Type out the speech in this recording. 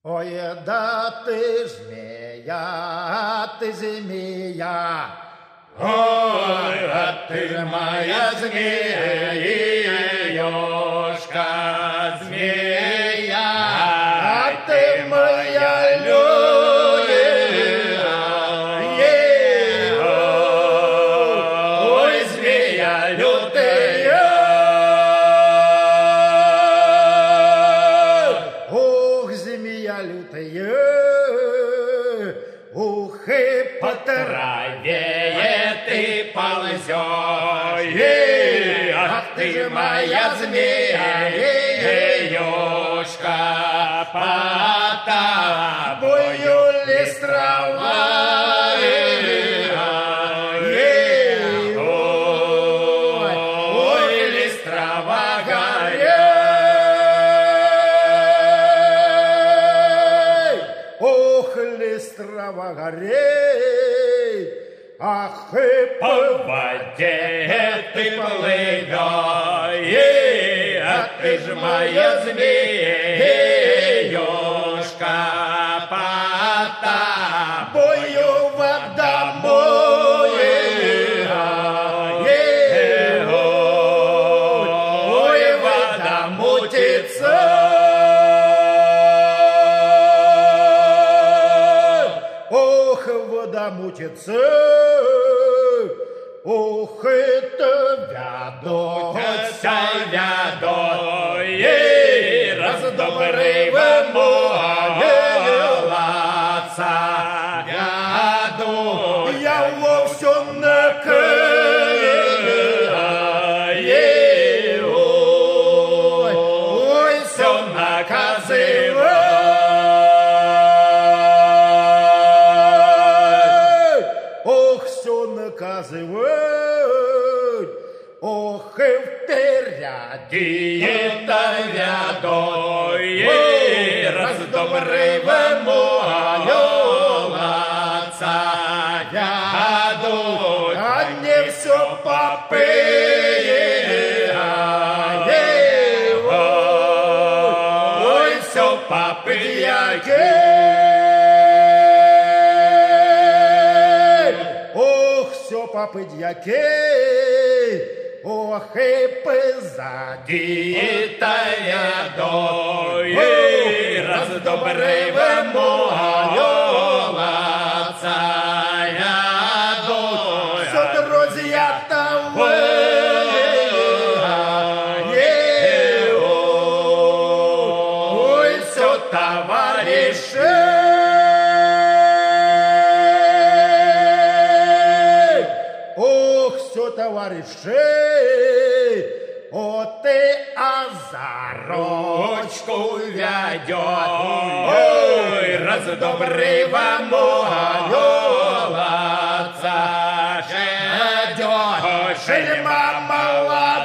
Ой, да ты змея. Ой, а ты моя змеюшка, змея, А ты моя ой, змея лютая. Ох, змея лютая, ух, и по Траве ты ползешь, ах ты же моя змеюшка, по тобою листвова. Ой, листвова горей, ох, листвова горей, ах, и по воде ты плывешь, а ты ж моя змеюшка, по тобою вода ой, вода мутится. ох, вода мутится, ох, это Вядуться вядой, раз добрый молодца. Вяду, я вовсе ой, все наказываю. ох, все наказывают, ох, и вперед. Диета вядой, раз добрый молодца. Вяду, А не все попы, ой, все папы дьяки. ох, все папы дьяки, ох, и позади. Диета вядой, раз добрый молодца. Все друзья того, ой, все товарищи. ох, все товарищи, о ты Ручку ведет, ой, раз добрый молодца. Ждет, Шельма мала.